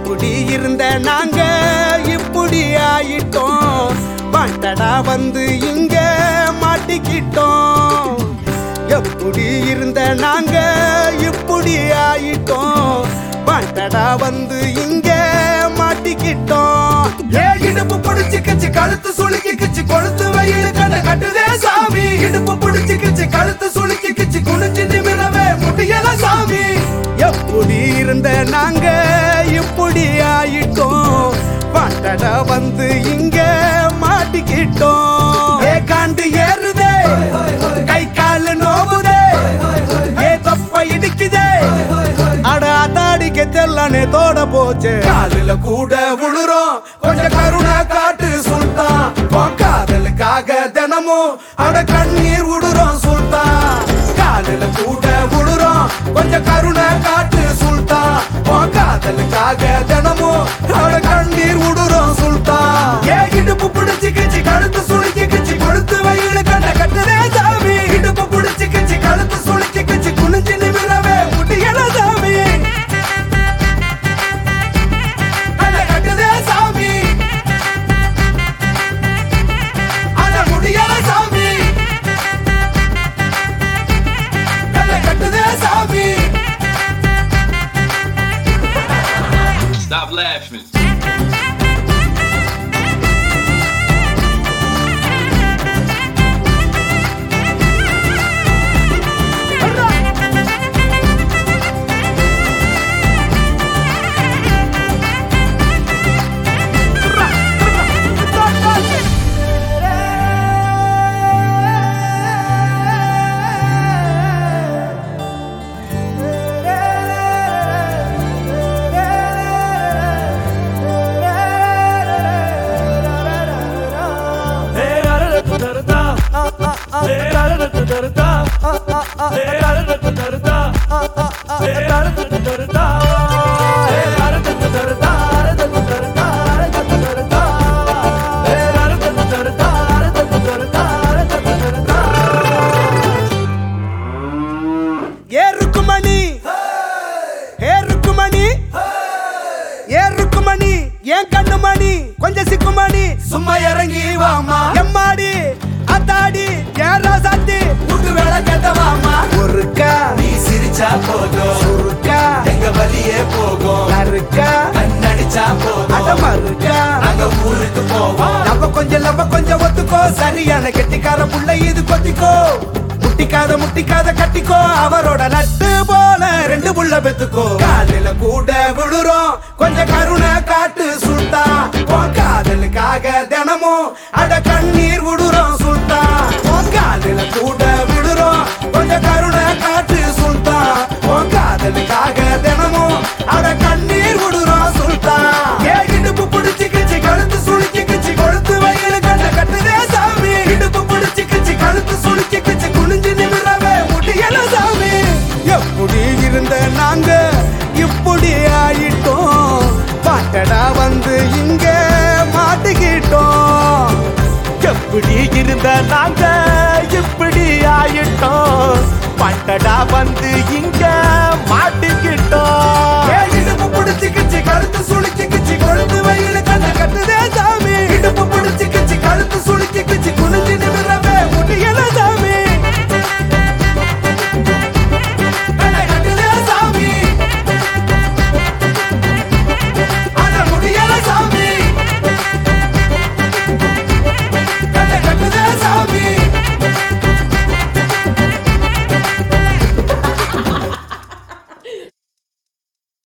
எப்படி இருந்த நாங்க இப்படி ஆயிட்டோம் பாட்டடா வந்து இங்க மாட்டிக்கிட்டோம் எப்படி இருந்த நாங்க இப்படி ஆயிட்டோம் பாட்டடா வந்து இங்க மாட்டிக்கிட்டோம் இடுப்பு பிடிச்சு கிச்சு கழுத்து சுளுக்கி கிச்சு கொழுத்து வயிறு கண்ண கட்டுதே சாமி இடுப்பு பிடிச்சு கிச்சு கழுத்து சுளுக்கி கிச்சு குனிஞ்சு நிமிரவே முடியல சாமி எப்படி இருந்த நாங்க இப்படி ஆயிட்டோம் பாட்டடா வந்து இங்க மாட்டிக்கிட்டோம் காண்டு ஏறுதே கை காலு நோவுதே தொப்ப இடிக்குதே அட அதாடிக்க தெல்லானே தோட போச்சு காலில கூட விழுறோம் கொஞ்சம் கருணை காட்டு சுல்தான் உன் காதலுக்காக தினமும் அட கண்ணீர் விடுறோம் சுல்தான் காலில கூட விழுறோம் கொஞ்சம் கருணை காட்டு சுல்தான் உன் காதலுக்காக தினமும் அட கண்ணீர் விடுறோம் சுல்தான் இடுப்பு பிடிச்சு கிச்சு கழுத்து சுளுக்கி கிச்சு கொழுத்து வயிறு கண்ண கட்டுதே சாமி இடுப்பு பிடிச்சு கிச்சு கழுத்து சுளுக்கி கிச்சு குனிஞ்சு நிமிரவே முடியல சாமி Stop laughing. ஏறுக்குமணி ஏன் கண்ணு மணி கொஞ்சம் சிக்குமணி சும்மா இறங்கி வாமா எம்மாடி அத்தாடி ஏன் ராசாத்தி கூட்டு வேலை கேட்டவாமா ஒருக்கா நீ சிரிச்சா போதும் ஒருக்கா எங்க வழியே போகும் அருக்கா கண்ணடிச்சா போதும் அடமருக்கா நாங்க ஊருக்கு போவோம் நம்ம கொஞ்சம் ஒத்துக்கோ சரியான கெட்டிக்கார புள்ள இது கொத்திக்கோ முட்டிக்காத கட்டிக்கோ அவரோட நட்டு போல ரெண்டு புள்ள பெத்துக்கோ காலில கூட விழுறோம் கொஞ்சம் கருணை காட்டு சுல்தா உன் காதலுக்காக தினமும் அட கண்ணீர் விடுறோம் சுல்தா உன் காலில கூட விழுறோம் கொஞ்சம் கருணை காட்டு சுல்தா உன் காதலுக்காக தினமும் அட கண்ணீர் விடுறோம் சுல்தா இடுப்பு பிடிச்சு கிச்சு கழுத்து சுளுக்கி கிச்சு கொழுத்து வயிறு கண்ண கட்டுதே சாமி இடுப்பு பிடிச்சு கிச்சு கழுத்து சுளுக்கி கிச்சு குனிஞ்சு நிமிரவே முடியல சாமி எப்படி இருந்த நாங்க இப்படி ஆயிட்டோம் பாட்டடா வந்து இங்க மாட்டிக்கிட்டோம் எப்படி இருந்த நாங்க இப்படி ஆயிட்டோம் பாட்டடா வந்து இங்க